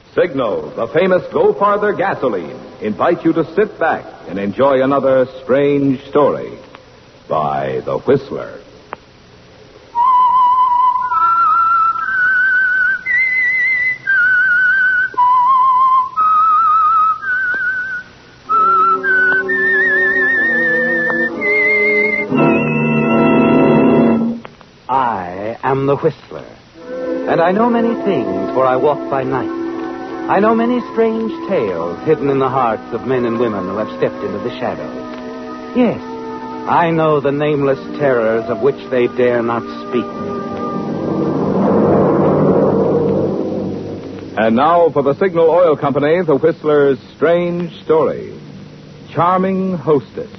Signal, the famous Go Farther gasoline, invites you to sit back and enjoy another strange story by The Whistler. I am the Whistler, and I know many things, for I walk by night. I know many strange tales hidden in the hearts of men and women who have stepped into the shadows. Yes, I know the nameless terrors of which they dare not speak. And now for the Signal Oil Company, The Whistler's strange story. Charming Hostess.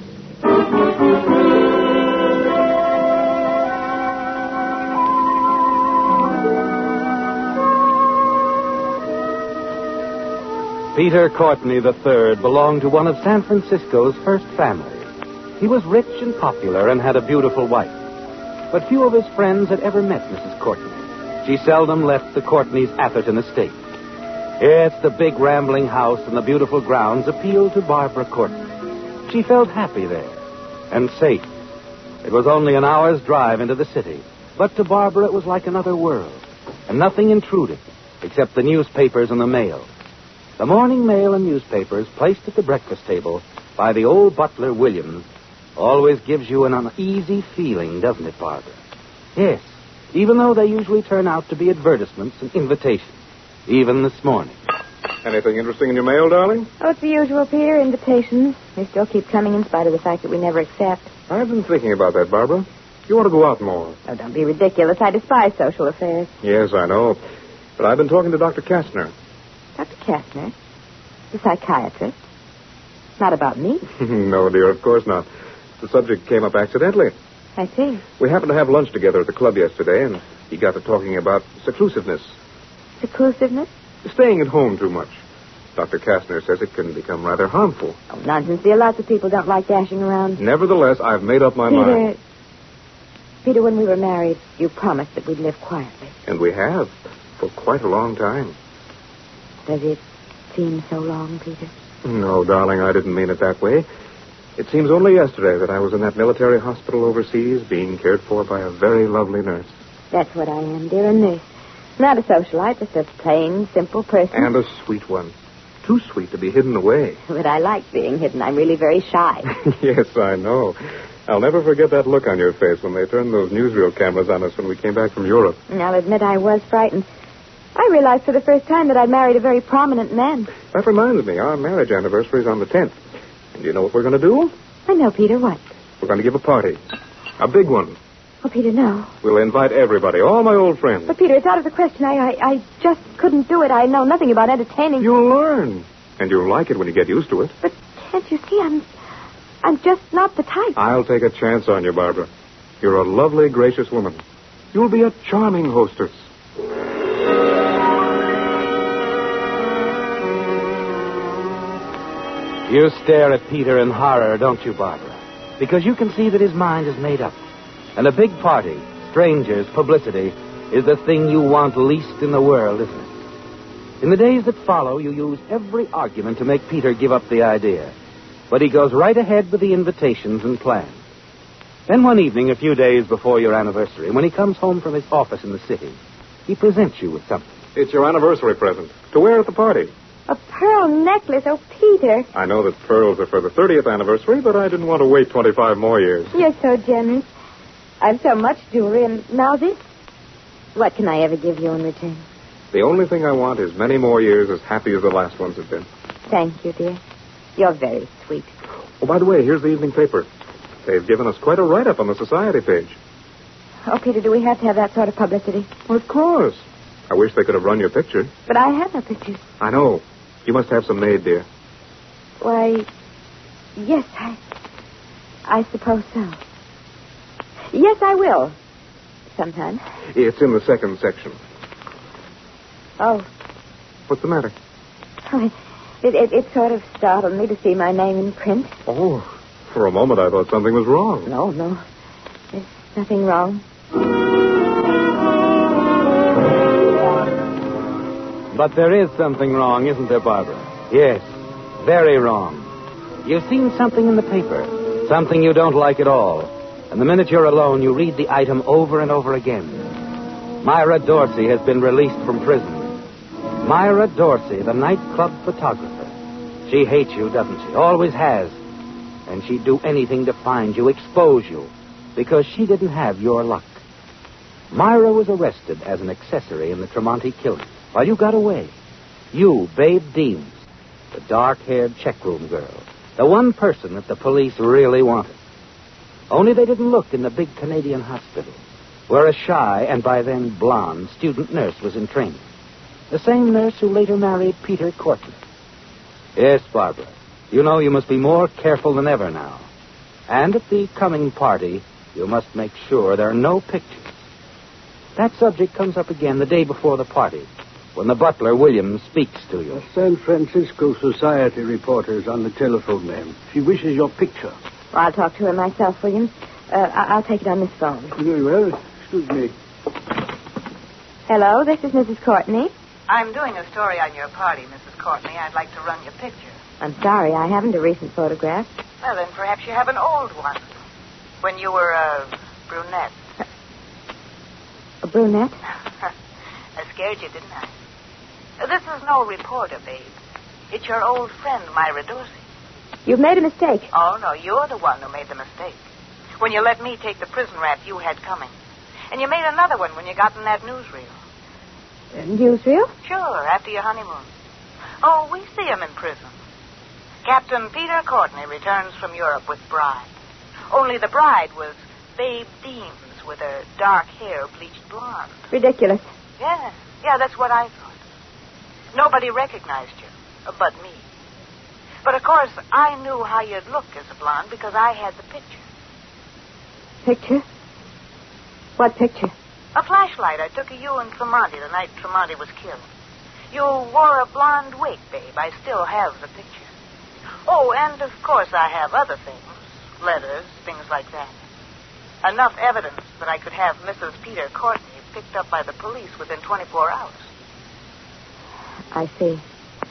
Peter Courtney III belonged to one of San Francisco's first families. He was rich and popular and had a beautiful wife. But few of his friends had ever met Mrs. Courtney. She seldom left the Courtneys' Atherton estate. Yes, the big rambling house and the beautiful grounds appealed to Barbara Courtney. She felt happy there and safe. It was only an hour's drive into the city, but to Barbara it was like another world, and nothing intruded except the newspapers and the mail. The morning mail and newspapers placed at the breakfast table by the old butler, Williams, always gives you an uneasy feeling, doesn't it, Barbara? Yes, even though they usually turn out to be advertisements and invitations, even this morning. Anything interesting in your mail, darling? Oh, it's the usual, Peter. Invitations. They still keep coming in spite of the fact that we never accept. I've been thinking about that, Barbara. You ought to go out more. Oh, don't be ridiculous. I despise social affairs. Yes, I know. But I've been talking to Dr. Kastner. Dr. Kastner? The psychiatrist? Not about me. No, dear, of course not. The subject came up accidentally. I see. We happened to have lunch together at the club yesterday, and he got to talking about seclusiveness. Seclusiveness? Staying at home too much. Dr. Kastner says it can become rather harmful. Oh, nonsense, dear. Lots of people don't like dashing around. Nevertheless, I've made up my mind. Peter, when we were married, you promised that we'd live quietly. And we have, for quite a long time. Does it seem so long, Peter? No, darling, I didn't mean it that way. It seems only yesterday that I was in that military hospital overseas being cared for by a very lovely nurse. That's what I am, dear, a nurse. Not a socialite, just a plain, simple person. And a sweet one. Too sweet to be hidden away. But I like being hidden. I'm really very shy. Yes, I know. I'll never forget that look on your face when they turned those newsreel cameras on us when we came back from Europe. I'll admit I was frightened. I realized for the first time that I'd married a very prominent man. That reminds me, our marriage anniversary is on the 10th. And you know what we're going to do? I know, Peter. What? We're going to give a party. A big one. Oh, Peter, no. We'll invite everybody, all my old friends. But, Peter, it's out of the question. I just couldn't do it. I know nothing about entertaining. You'll learn. And you'll like it when you get used to it. But can't you see, I'm just not the type. I'll take a chance on you, Barbara. You're a lovely, gracious woman. You'll be a charming hostess. You stare at Peter in horror, don't you, Barbara? Because you can see that his mind is made up. And a big party, strangers, publicity, is the thing you want least in the world, isn't it? In the days that follow, you use every argument to make Peter give up the idea. But he goes right ahead with the invitations and plans. Then one evening, a few days before your anniversary, when he comes home from his office in the city, he presents you with something. It's your anniversary present. To wear at the party. A pearl necklace? Oh, Peter. I know that pearls are for the 30th anniversary, but I didn't want to wait 25 more years. You're so generous. I've so much jewelry, and now this. What can I ever give you in return? The only thing I want is many more years as happy as the last ones have been. Thank you, dear. You're very sweet. Oh, by the way, here's the evening paper. They've given us quite a write-up on the society page. Oh, Peter, do we have to have that sort of publicity? Well, of course. I wish they could have run your picture. But I have no pictures. I know. You must have some made, dear. Why, yes, I suppose so. Yes, I will. Sometime. It's in the second section. Oh. What's the matter? Oh, it sort of startled me to see my name in print. Oh, for a moment I thought something was wrong. No. There's nothing wrong. But there is something wrong, isn't there, Barbara? Yes, very wrong. You've seen something in the paper, something you don't like at all. And the minute you're alone, you read the item over and over again. Myra Dorsey has been released from prison. Myra Dorsey, the nightclub photographer. She hates you, doesn't she? Always has. And she'd do anything to find you, expose you, because she didn't have your luck. Myra was arrested as an accessory in the Tremonti killing while you got away. You, Babe Deems, the dark-haired checkroom girl, the one person that the police really wanted. Only they didn't look in the big Canadian hospital, where a shy and by then blonde student nurse was in training. The same nurse who later married Peter Courtney. Yes, Barbara, you know you must be more careful than ever now. And at the coming party, you must make sure there are no pictures. That subject comes up again the day before the party, when the butler, Williams, speaks to you. The San Francisco Society reporter is on the telephone, ma'am. She wishes your picture. Well, I'll talk to her myself, Williams. I'll take it on this phone. Very well. Excuse me. Hello, this is Mrs. Courtney. I'm doing a story on your party, Mrs. Courtney. I'd like to run your picture. I'm sorry, I haven't a recent photograph. Well, then perhaps you have an old one. When you were a brunette. A brunette? I scared you, didn't I? This is no reporter, babe. It's your old friend, Myra Dorsey. You've made a mistake. Oh, no, you're the one who made the mistake. When you let me take the prison rap you had coming. And you made another one when you got in that newsreel. Newsreel? Sure, after your honeymoon. Oh, we see him in prison. Captain Peter Courtney returns from Europe with bride. Only the bride was Babe Deems with her dark hair bleached blonde. Ridiculous. Yeah, that's what I thought. Nobody recognized you, but me. But, of course, I knew how you'd look as a blonde because I had the picture. Picture? What picture? A flashlight I took of you and Tremonti the night Tremonti was killed. You wore a blonde wig, babe. I still have the picture. Oh, and, of course, I have other things. Letters, things like that. Enough evidence that I could have Mrs. Peter Courtney picked up by the police within 24 hours. I see.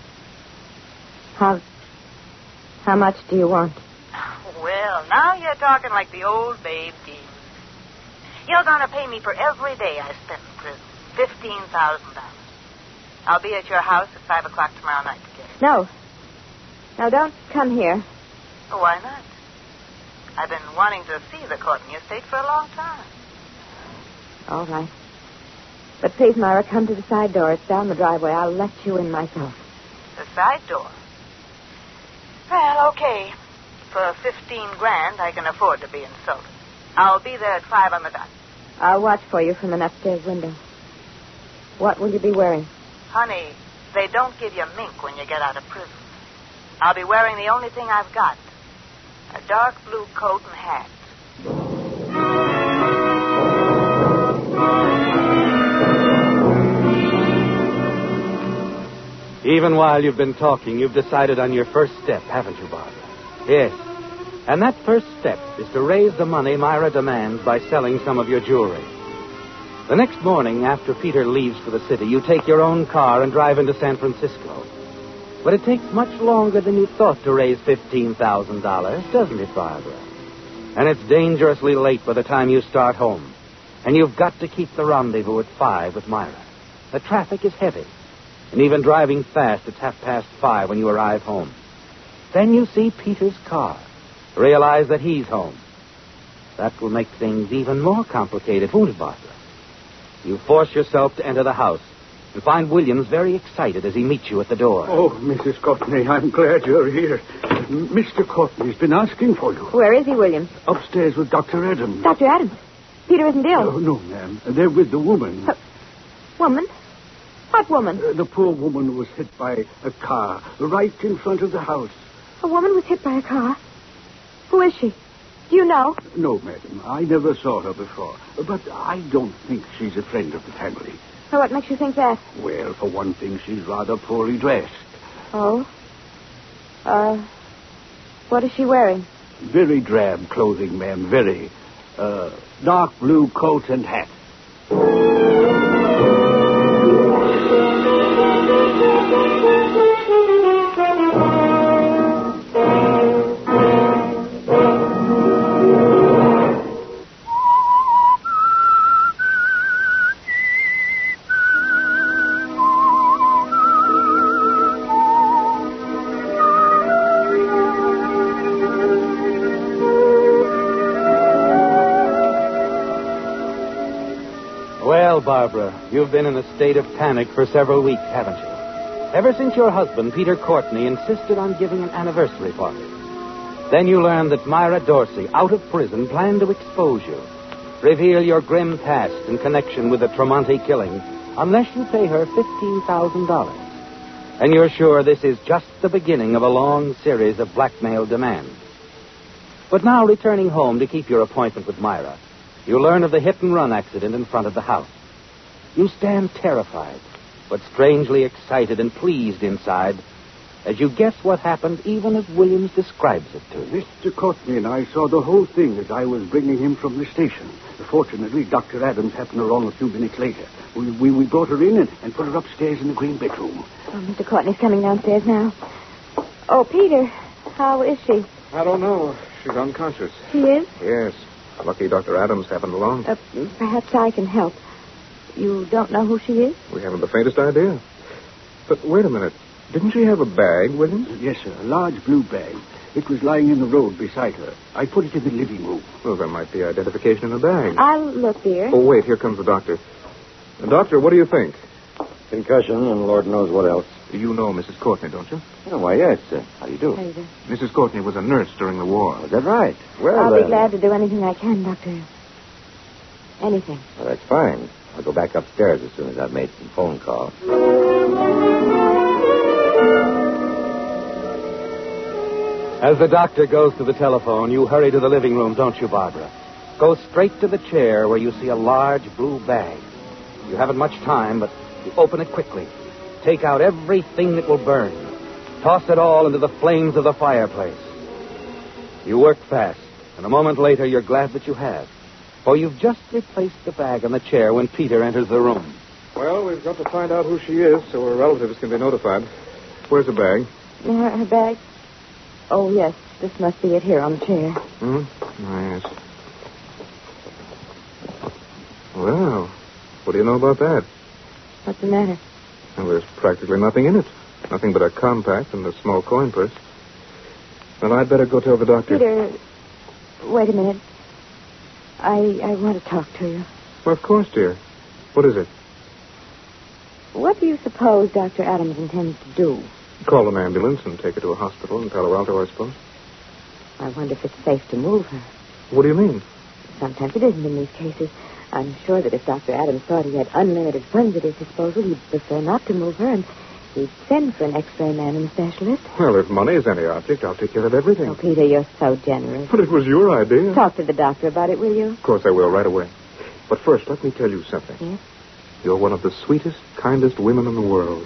How much do you want? Well, now you're talking like the old Babe Deems. You're going to pay me for every day I spent in prison. $15,000. I'll be at your house at 5 o'clock tomorrow night to get it. No. No, don't come here. Oh, why not? I've been wanting to see the Courtney estate for a long time. All right. But please, Myra, come to the side door. It's down the driveway. I'll let you in myself. The side door? Well, okay. For $15,000, I can afford to be insulted. I'll be there at 5 on the dot. I'll watch for you from an upstairs window. What will you be wearing? Honey, they don't give you mink when you get out of prison. I'll be wearing the only thing I've got. A dark blue coat and hat. Even while you've been talking, you've decided on your first step, haven't you, Barbara? Yes. And that first step is to raise the money Myra demands by selling some of your jewelry. The next morning, after Peter leaves for the city, you take your own car and drive into San Francisco. But it takes much longer than you thought to raise $15,000, doesn't it, Barbara? And it's dangerously late by the time you start home. And you've got to keep the rendezvous at 5 with Myra. The traffic is heavy. And even driving fast, it's 5:30 when you arrive home. Then you see Peter's car. Realize that he's home. That will make things even more complicated, won't it, Barbara? You force yourself to enter the house and find Williams very excited as he meets you at the door. Oh, Mrs. Courtney, I'm glad you're here. Mr. Courtney's been asking for you. Where is he, Williams? Upstairs with Dr. Adams. Dr. Adams. Peter isn't ill. Oh, no, ma'am. They're with the woman. Woman? What woman? The poor woman was hit by a car right in front of the house. A woman was hit by a car? Who is she? Do you know? No, madam. I never saw her before. But I don't think she's a friend of the family. So what makes you think that? Well, for one thing, she's rather poorly dressed. Oh? What is she wearing? Very drab clothing, ma'am. Very. Dark blue coat and hat. Barbara, you've been in a state of panic for several weeks, haven't you? Ever since your husband, Peter Courtney, insisted on giving an anniversary party. Then you learned that Myra Dorsey, out of prison, planned to expose you. Reveal your grim past in connection with the Tremonti killing, unless you pay her $15,000. And you're sure this is just the beginning of a long series of blackmail demands. But now, returning home to keep your appointment with Myra, you learn of the hit-and-run accident in front of the house. You stand terrified, but strangely excited and pleased inside, as you guess what happened even as Williams describes it to you. Mr. Courtney and I saw the whole thing as I was bringing him from the station. Fortunately, Dr. Adams happened along a few minutes later. We brought her in and put her upstairs in the green bedroom. Oh, Mr. Courtney's coming downstairs now. Oh, Peter, how is she? I don't know. She's unconscious. She is? Yes. Lucky Dr. Adams happened along. Perhaps I can help. You don't know who she is? We haven't the faintest idea. But wait a minute. Didn't she have a bag with him? Yes, sir. A large blue bag. It was lying in the road beside her. I put it in the living room. Well, there might be identification in the bag. I'll look, dear. Oh, wait. Here comes the doctor. Doctor, what do you think? Concussion and Lord knows what else. You know Mrs. Courtney, don't you? Oh, why, yes. How do you do? How do you do? Mrs. Courtney was a nurse during the war. Is that right? Well, I'll then... be glad to do anything I can, Doctor. Anything. Well, that's fine. I'll go back upstairs as soon as I've made some phone calls. As the doctor goes to the telephone, you hurry to the living room, don't you, Barbara? Go straight to the chair where you see a large blue bag. You haven't much time, but you open it quickly. Take out everything that will burn. Toss it all into the flames of the fireplace. You work fast, and a moment later you're glad that you have. For you've just replaced the bag on the chair when Peter enters the room. Well, we've got to find out who she is so her relatives can be notified. Where's the bag? Her bag? Oh, yes. This must be it here on the chair. Oh, yes. Well, what do you know about that? What's the matter? Well, there's practically nothing in it. Nothing but a compact and a small coin purse. Well, I'd better go tell the doctor. Peter, wait a minute. I want to talk to you. Well, of course, dear. What is it? What do you suppose Dr. Adams intends to do? Call an ambulance and take her to a hospital in Palo Alto, I suppose. I wonder if it's safe to move her. What do you mean? Sometimes it isn't in these cases. I'm sure that if Dr. Adams thought he had unlimited funds at his disposal, he'd prefer not to move her, and he'd send for an X-ray man and a specialist. Well, if money is any object, I'll take care of everything. Oh, Peter, you're so generous. But it was your idea. Talk to the doctor about it, will you? Of course I will, right away. But first, let me tell you something. Yes? You're one of the sweetest, kindest women in the world.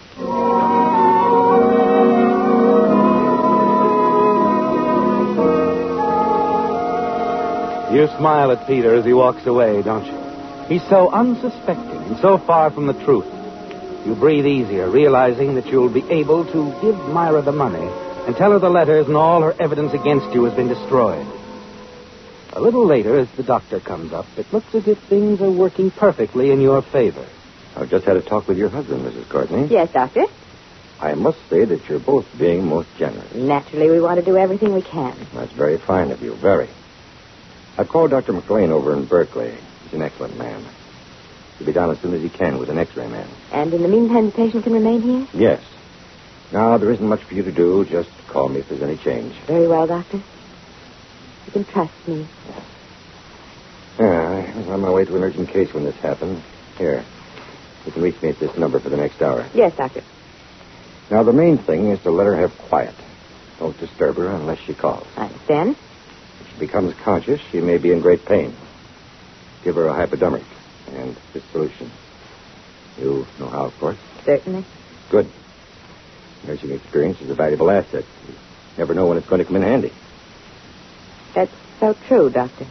You smile at Peter as he walks away, don't you? He's so unsuspecting and so far from the truth. You breathe easier, realizing that you'll be able to give Myra the money and tell her the letters and all her evidence against you has been destroyed. A little later, as the doctor comes up, it looks as if things are working perfectly in your favor. I've just had a talk with your husband, Mrs. Courtney. Yes, Doctor. I must say that you're both being most generous. Naturally, we want to do everything we can. That's very fine of you, very. I called Dr. McLean over in Berkeley. He's an excellent man. He'll be down as soon as he can with an X-ray man. And in the meantime, the patient can remain here? Yes. Now, there isn't much for you to do. Just call me if there's any change. Very well, Doctor. You can trust me. Yeah, I was on my way to an urgent case when this happened. Here. You can reach me at this number for the next hour. Yes, Doctor. Now, the main thing is to let her have quiet. Don't disturb her unless she calls. I understand. If she becomes conscious, she may be in great pain. Give her a hypodermic and this solution. You know how, of course. Certainly. Good. Nursing experience is a valuable asset. You never know when it's going to come in handy. That's so true, Doctor.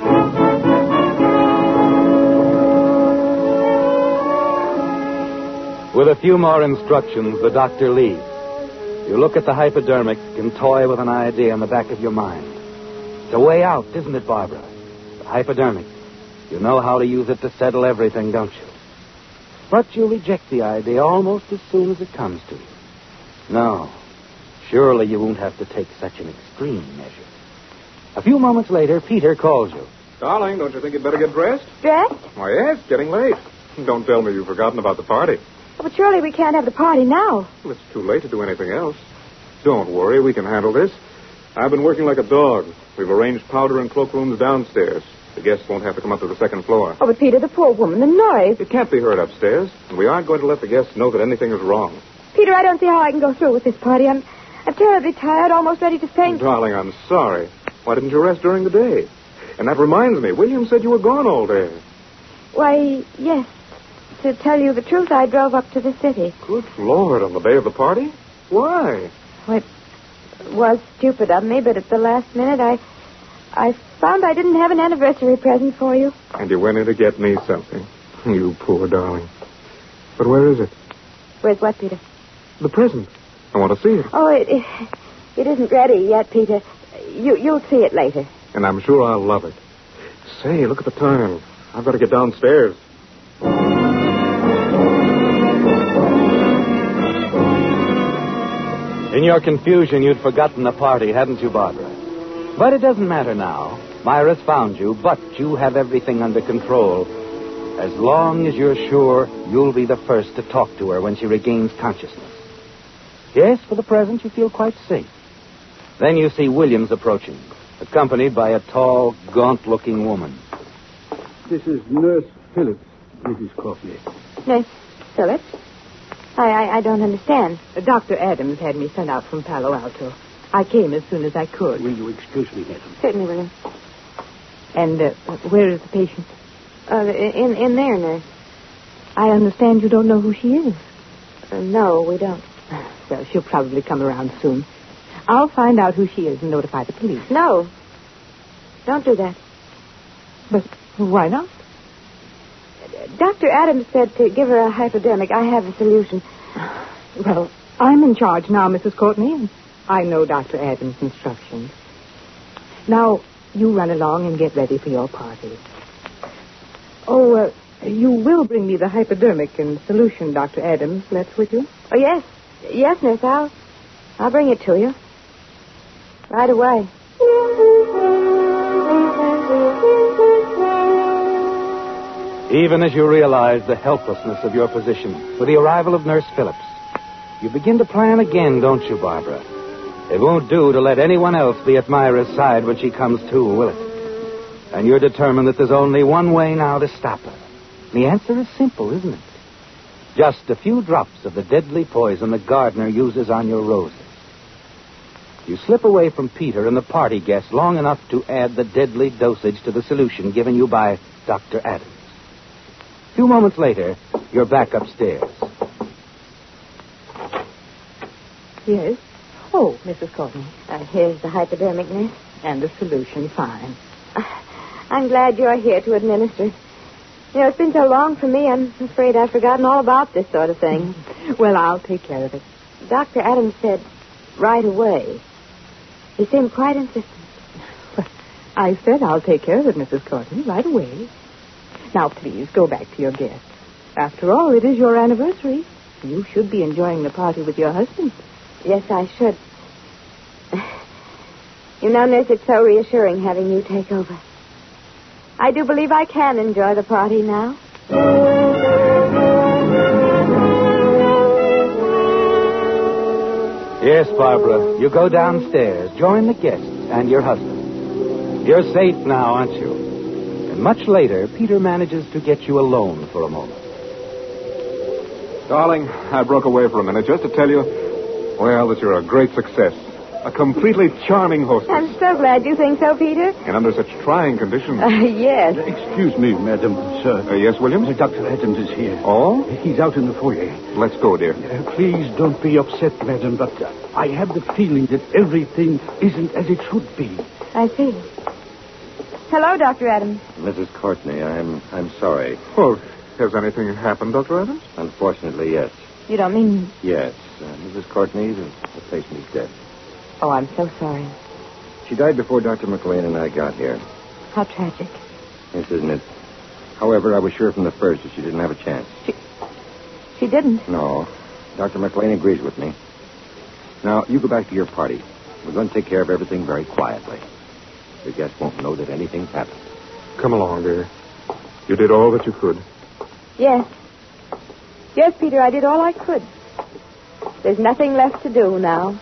With a few more instructions, the doctor leaves. You look at the hypodermic and toy with an idea in the back of your mind. It's a way out, isn't it, Barbara? The hypodermic. You know how to use it to settle everything, don't you? But you reject the idea almost as soon as it comes to you. No. Surely you won't have to take such an extreme measure. A few moments later, Peter calls you. Darling, don't you think you'd better get dressed? Dressed? Why, yes, getting late. Don't tell me you've forgotten about the party. Oh, but surely we can't have the party now. Well, it's too late to do anything else. Don't worry, we can handle this. I've been working like a dog. We've arranged powder and cloakrooms downstairs. The guests won't have to come up to the second floor. Oh, but Peter, the poor woman, the noise. It can't be heard upstairs, and we aren't going to let the guests know that anything is wrong. Peter, I don't see how I can go through with this party. I'm terribly tired, almost ready to faint. Darling, I'm sorry. Why didn't you rest during the day? And that reminds me, William said you were gone all day. Why, yes. To tell you the truth, I drove up to the city. Good Lord, on the day of the party? Why? Well, it was stupid of me, but at the last minute, I found I didn't have an anniversary present for you. And you went in to get me something. You poor darling. But where is it? Where's what, Peter? The present. I want to see it. Oh, it isn't ready yet, Peter. You'll see it later. And I'm sure I'll love it. Say, look at the time. I've got to get downstairs. In your confusion, you'd forgotten the party, hadn't you, Barbara? But it doesn't matter now. Myra's found you, but you have everything under control. As long as you're sure you'll be the first to talk to her when she regains consciousness. Yes, for the present, you feel quite safe. Then you see Williams approaching, accompanied by a tall, gaunt-looking woman. This is Nurse Phillips, Mrs. Courtney. Nurse Phillips? I don't understand. Dr. Adams had me sent out from Palo Alto. I came as soon as I could. Will you excuse me, madam? Certainly, William. And where is the patient? In there, nurse. I understand you don't know who she is. No, we don't. Well, she'll probably come around soon. I'll find out who she is and notify the police. No. Don't do that. But why not? Dr. Adams said to give her a hypodermic. I have a solution. Well, I'm in charge now, Mrs. Courtney, and I know Dr. Adams' instructions. Now, you run along and get ready for your party. Oh, you will bring me the hypodermic and solution Dr. Adams left with you? Oh, yes. Yes, nurse. I'll bring it to you. Right away. Even as you realize the helplessness of your position, with the arrival of Nurse Phillips, you begin to plan again, don't you, Barbara? It won't do to let anyone else be at Myra's side when she comes to, will it? And you're determined that there's only one way now to stop her. The answer is simple, isn't it? Just a few drops of the deadly poison the gardener uses on your roses. You slip away from Peter and the party guests long enough to add the deadly dosage to the solution given you by Dr. Adams. A few moments later, you're back upstairs. Yes? Oh, Mrs. Courtney. Here's the hypodermic, nurse. And the solution, fine. I'm glad you're here to administer. You know, it's been so long for me, I'm afraid I've forgotten all about this sort of thing. Well, I'll take care of it. Dr. Adams said right away. He seemed quite insistent. I said I'll take care of it, Mrs. Courtney, right away. Now, please, go back to your guests. After all, it is your anniversary. You should be enjoying the party with your husband. Yes, I should. You know, nurse, it's so reassuring having you take over. I do believe I can enjoy the party now. Yes, Barbara, you go downstairs, join the guests and your husband. You're safe now, aren't you? And much later, Peter manages to get you alone for a moment. Darling, I broke away for a minute just to tell you, well, that you're a great success. A completely charming hostess. I'm so glad you think so, Peter. And under such trying conditions. Yes. Excuse me, madam, sir. Yes, Williams? Dr. Adams is here. Oh? He's out in the foyer. Let's go, dear. Please don't be upset, madam, but I have the feeling that everything isn't as it should be. I see. Hello, Dr. Adams. Mrs. Courtney, I'm sorry. Oh, has anything happened, Dr. Adams? Unfortunately, yes. You don't mean... Yes. Mrs. Courtney, the patient is dead. Oh, I'm so sorry. She died before Dr. McLean and I got here. How tragic. Yes, isn't it? However, I was sure from the first that she didn't have a chance. She didn't? No. Dr. McLean agrees with me. Now, you go back to your party. We're going to take care of everything very quietly. Your guests won't know that anything's happened. Come along, dear. You did all that you could. Yes. Yes, Peter, I did all I could. There's nothing left to do now.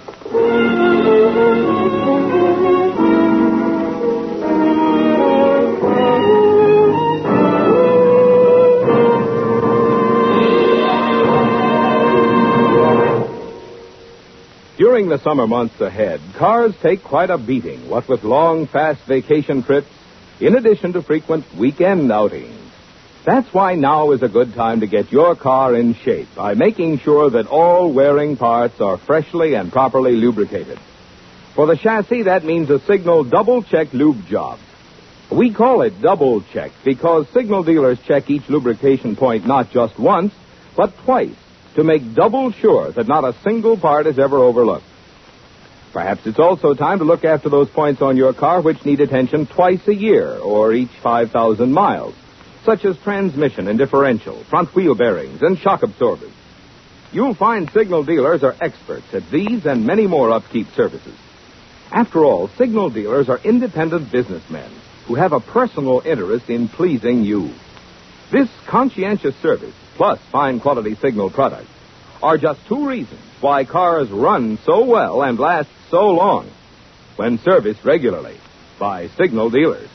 During the summer months ahead, cars take quite a beating, what with long, fast vacation trips, in addition to frequent weekend outings. That's why now is a good time to get your car in shape by making sure that all wearing parts are freshly and properly lubricated. For the chassis, that means a Signal double-check lube job. We call it double-check because Signal dealers check each lubrication point not just once, but twice, to make double sure that not a single part is ever overlooked. Perhaps it's also time to look after those points on your car which need attention twice a year or each 5,000 miles, such as transmission and differential, front wheel bearings, and shock absorbers. You'll find Signal dealers are experts at these and many more upkeep services. After all, Signal dealers are independent businessmen who have a personal interest in pleasing you. This conscientious service, plus fine quality Signal products, are just two reasons why cars run so well and last so long when serviced regularly by Signal dealers.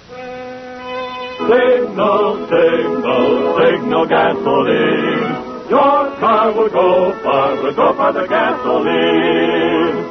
Signal, Signal, Signal gasoline. Your car will go far the gasoline.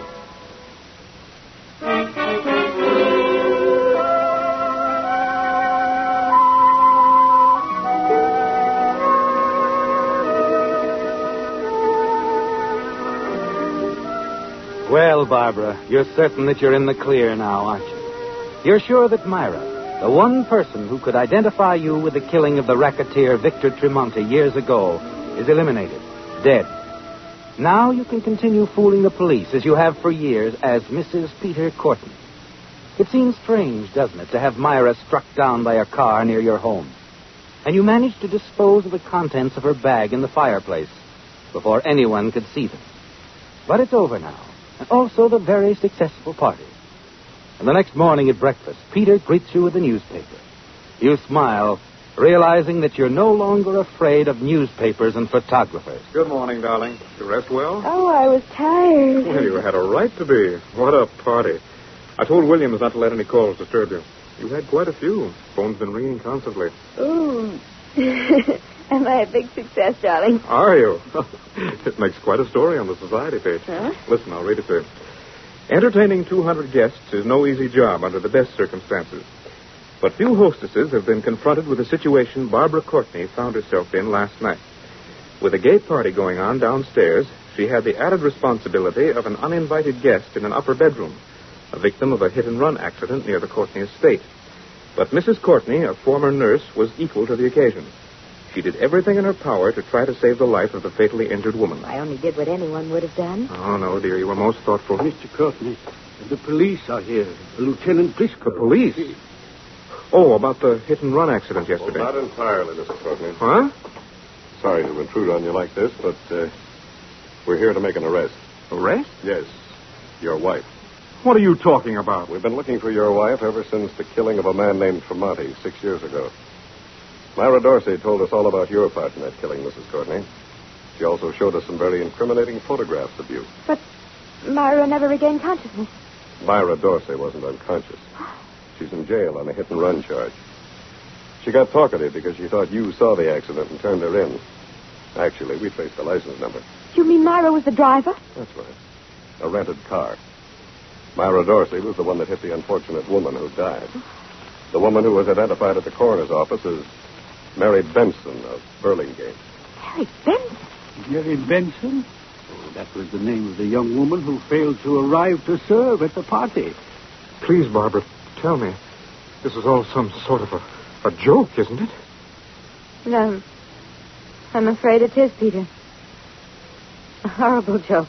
Well, Barbara, you're certain that you're in the clear now, aren't you? You're sure that Myra, the one person who could identify you with the killing of the racketeer Victor Tremonti years ago, is eliminated, dead. Now you can continue fooling the police, as you have for years, as Mrs. Peter Courtney. It seems strange, doesn't it, to have Myra struck down by a car near your home. And you managed to dispose of the contents of her bag in the fireplace before anyone could see them. But it's over now. And also the very successful party. And the next morning at breakfast, Peter greets you with a newspaper. You smile, realizing that you're no longer afraid of newspapers and photographers. Good morning, darling. You rest well? Oh, I was tired. Well, you had a right to be. What a party. I told Williams not to let any calls disturb you. You had quite a few. Phone's been ringing constantly. Ooh. Am I a big success, darling? Are you? It makes quite a story on the society page. Huh? Listen, I'll read it to you. Entertaining 200 guests is no easy job under the best circumstances. But few hostesses have been confronted with the situation Barbara Courtney found herself in last night. With a gay party going on downstairs, she had the added responsibility of an uninvited guest in an upper bedroom, a victim of a hit-and-run accident near the Courtney estate. But Mrs. Courtney, a former nurse, was equal to the occasion. She did everything in her power to try to save the life of the fatally injured woman. I only did what anyone would have done. Oh, no, dear. You were most thoughtful. Mr. Courtney, the police are here. Lieutenant Driscoll. The police? Oh, about the hit-and-run accident yesterday. Well, not entirely, Mr. Courtney. Huh? Sorry to intrude on you like this, but we're here to make an arrest. Arrest? Yes, your wife. What are you talking about? We've been looking for your wife ever since the killing of a man named Tremonti 6 years ago. Myra Dorsey told us all about your part in that killing, Mrs. Courtney. She also showed us some very incriminating photographs of you. But Myra never regained consciousness. Myra Dorsey wasn't unconscious. She's in jail on a hit-and-run charge. She got talkative because she thought you saw the accident and turned her in. Actually, we traced the license number. You mean Myra was the driver? That's right. A rented car. Myra Dorsey was the one that hit the unfortunate woman who died. The woman who was identified at the coroner's office as Mary Benson of Burlingame. Mary Benson? Mary Benson? Oh, that was the name of the young woman who failed to arrive to serve at the party. Please, Barbara, tell me. This is all some sort of a joke, isn't it? No. I'm afraid it is, Peter. A horrible joke.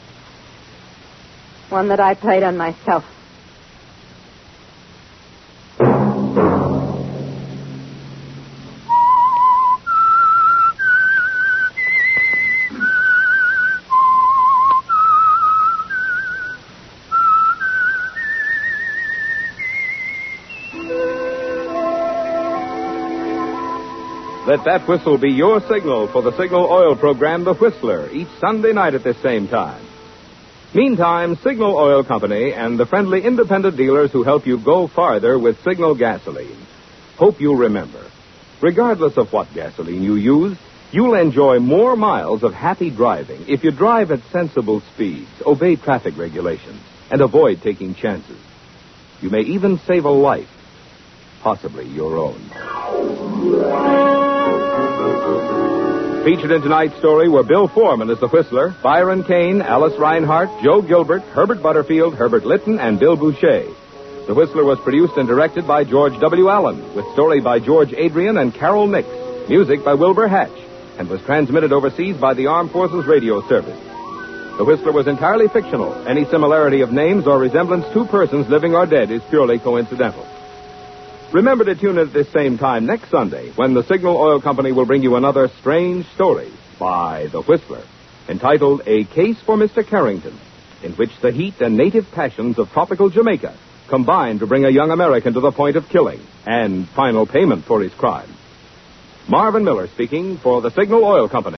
One that I played on myself. Let that whistle be your signal for the Signal Oil program, The Whistler, each Sunday night at this same time. Meantime, Signal Oil Company and the friendly independent dealers who help you go farther with Signal gasoline hope you'll remember, regardless of what gasoline you use, you'll enjoy more miles of happy driving if you drive at sensible speeds, obey traffic regulations, and avoid taking chances. You may even save a life, possibly your own. Featured in tonight's story were Bill Foreman as the Whistler, Byron Kane, Alice Reinhart, Joe Gilbert, Herbert Butterfield, Herbert Litton, and Bill Boucher. The Whistler was produced and directed by George W. Allen, with story by George Adrian and Carol Nix, music by Wilbur Hatch, and was transmitted overseas by the Armed Forces Radio Service. The Whistler was entirely fictional. Any similarity of names or resemblance to persons living or dead is purely coincidental. Remember to tune in at this same time next Sunday when the Signal Oil Company will bring you another strange story by The Whistler, entitled A Case for Mr. Carrington, in which the heat and native passions of tropical Jamaica combine to bring a young American to the point of killing and final payment for his crime. Marvin Miller speaking for the Signal Oil Company.